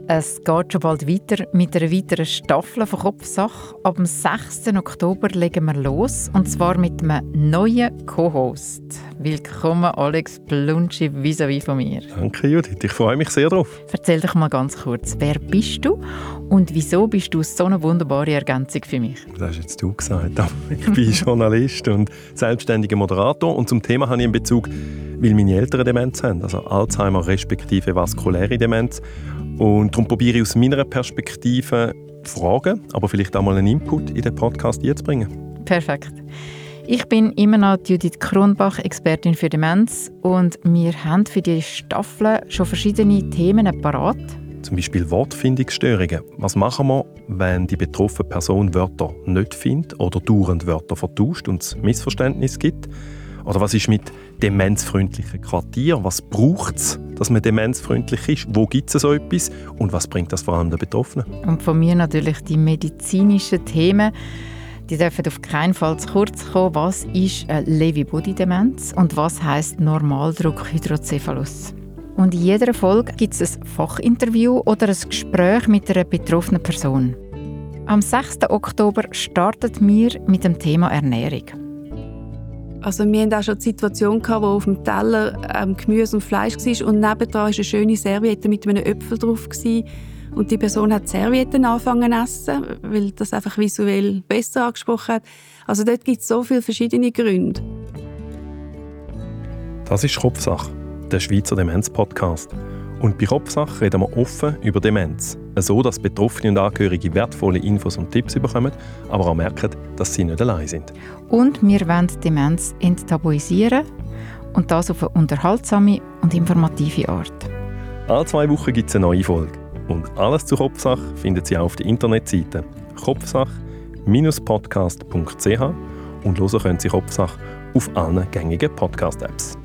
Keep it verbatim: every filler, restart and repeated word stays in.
Es geht schon bald weiter mit einer weiteren Staffel von Kopfsache. Ab dem sechsten Oktober legen wir los, und zwar mit einem neuen Co-Host. Willkommen Alex Blunschi vis-à-vis von mir. Danke Judith, ich freue mich sehr drauf. Erzähl doch mal ganz kurz, wer bist du und wieso bist du so eine wunderbare Ergänzung für mich? Das hast jetzt du gesagt, aber ich bin Journalist und selbstständiger Moderator, und zum Thema habe ich einen Bezug, weil meine Eltern Demenz haben, also Alzheimer respektive vaskuläre Demenz. Und darum probiere ich aus meiner Perspektive Fragen, aber vielleicht auch mal einen Input in den Podcast einzubringen. Perfekt. Ich bin immer noch Judith Kronbach, Expertin für Demenz, und wir haben für die Staffel schon verschiedene Themen parat. Zum Beispiel Wortfindungsstörungen. Was machen wir, wenn die betroffene Person Wörter nicht findet oder dauernd Wörter vertauscht und es Missverständnis gibt? Oder was ist mit demenzfreundlichen Quartieren? Was braucht es, dass man demenzfreundlich ist? Wo gibt es so etwas? Und was bringt das vor allem den Betroffenen? Und von mir natürlich die medizinischen Themen. Die dürfen auf keinen Fall zu kurz kommen. Was ist eine Lewy-Body-Demenz und was heisst Normaldruck-Hydrocephalus? Und in jeder Folge gibt es ein Fachinterview oder ein Gespräch mit einer betroffenen Person. Am sechsten Oktober starten wir mit dem Thema Ernährung. Also wir hatten auch schon die Situation, wo auf dem Teller ähm, Gemüse und Fleisch war und nebendran war eine schöne Serviette mit einem Äpfel drauf. Und die Person hat die Servietten angefangen zu essen, weil das einfach visuell besser angesprochen hat. Also dort gibt es so viele verschiedene Gründe. Das ist Kopfsache, der Schweizer Demenz-Podcast. Und bei Kopfsache reden wir offen über Demenz. So, dass Betroffene und Angehörige wertvolle Infos und Tipps bekommen, aber auch merken, dass sie nicht allein sind. Und wir wollen Demenz enttabuisieren und das auf eine unterhaltsame und informative Art. Alle zwei Wochen gibt es eine neue Folge. Und alles zu Kopfsache finden Sie auch auf der Internetseite kopfsache Bindestrich podcast punkt c h, und hören können Sie Kopfsache auf allen gängigen Podcast-Apps.